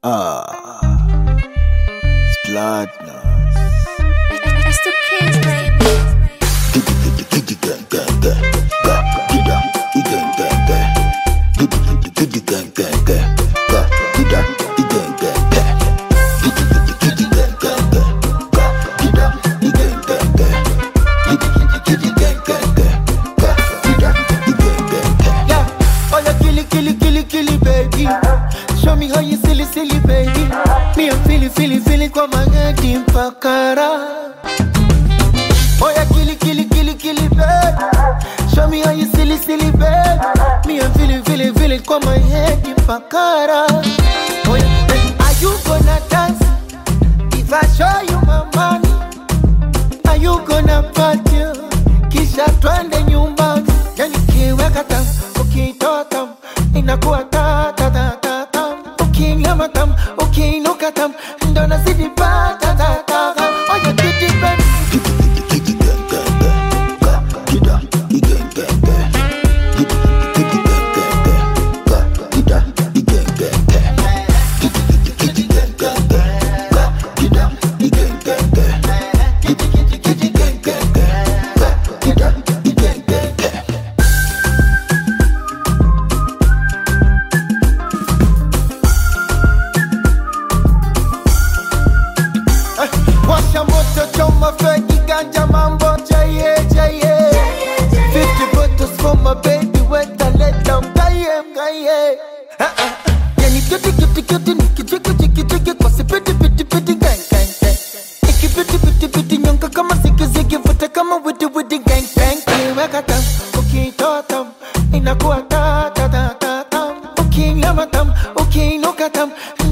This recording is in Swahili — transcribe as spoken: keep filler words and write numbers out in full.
Ah, Splatners. It's the kids, baby. Giddy giddy gang gang gang. Ga gidda gang gang gang. Giddy giddy gang gang gang. Ga gidda gang gang gang. Giddy giddy gang gang gang. Ga gidda gang gang gang. Giddy giddy gang gang gang. Ga gidda gang gang gang. Yeah, oh yeah, killy, killy, killy, killy, baby. Show me how you silly, silly, baby. Me, I'm feeling, feeling, feeling kwa magadi mpakara. Oh yeah, killy, killy, killy, killy, baby. Show me how you silly, silly, baby. Me, I'm feeling, feeling, feeling kwa my head mpakara. Oh yeah, then are you gonna dance? If I show you my money, are you gonna party? Kisha twende nyumbani. Yani kiweka tam, ukitoa tam, inakuwa ta ta ta ta tam. Ukinyama tam, ukiinuka tam, ndo nazidi pa ta ta ta ta. Oh you did it baby. Giddy gang gang gang. Ga gidda gang gang gang. Giddy giddy gang gang gang. Ga gidda gang gang gang. Giddy gang gang gang. Ga gidda gang gang gang. Giddy giddy gang gang gang. Ga gidda gang gang gang. Washa moto choma feki ganja mambo jaye jaye. Fifty bottles for my baby when I let down gaye gaye. Yani cutie cutie cutie niki chiki chiki chiki kwa si piti piti piti gang gang gang. Iki piti piti piti nyonga kama ziki ziki vuta kama widi widi gang gang. Kiweka tam, ukitoa tam, inakuwa ta ta ta ta tam. Ukinyama tam, ukiinuka tam,